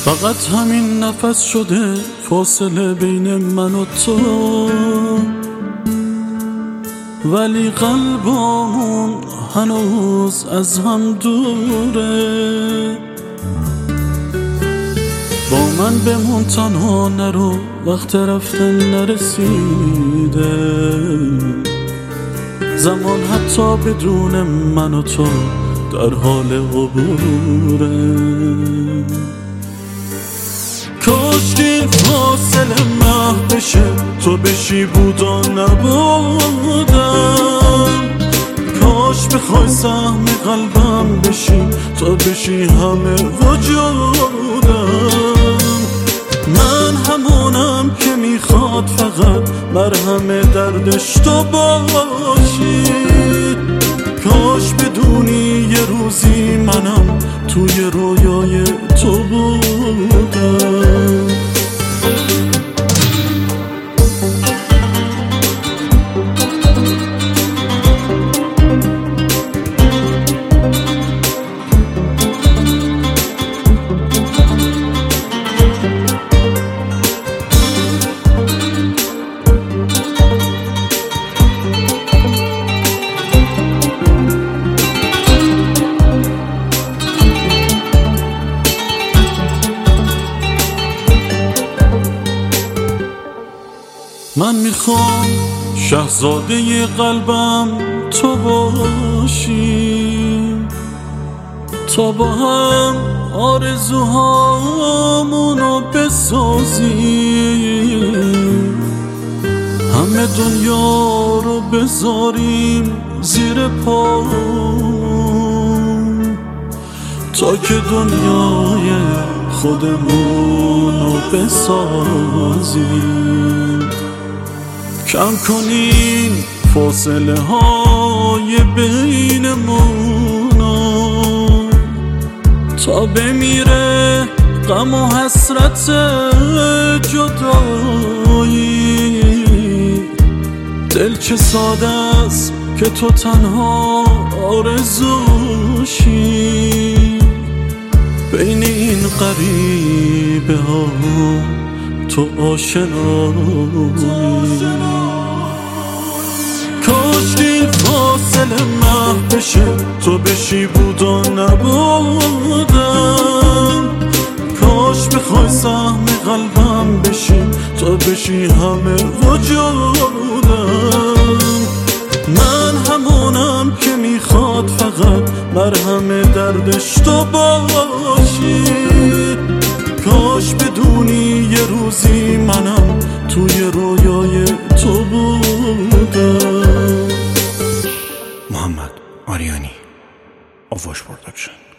فقط همین نفس شده فاصله بین من و تو، ولی قلبمون هنوز از هم دوره. با من بمون تنها نرو، وقت رفتن نرسیده. زمان حتی بدون من و تو در حال عبوره. کاش این فاصله محو بشه، تو بشی بودا نبودم. کاش بخوای سهم قلبم بشی، تو بشی همه وجودم. من همونم که میخواد فقط مرهم دردش تو باشی. کاش بدونی یه روزی منم توی رویای تو بودم. من میخوام شاهزاده قلبم تو باشی، تا با هم آرزوهامونو بسازیم. همه دنیا رو بذاریم زیر پامون، تا که دنیای خودمونو بسازیم. کم کنین فاصله های بینمونو، تا بمیره غم و حسرت جدایی. دل چه ساده است که تو تنها آرزوشی. بین این غریبه ها تو آشنایی. کاش این فاصله محو بشه، تو بشی بودا نبودم. کاش بخوای سهم قلبم بشی، تو بشی همه وجودم. من همونم که میخواد فقط مرهم دردش تو باشی. کاش بدونی یه روزی منم توی رویای تو بودم. محمد آریانی، آواش پروداکشن.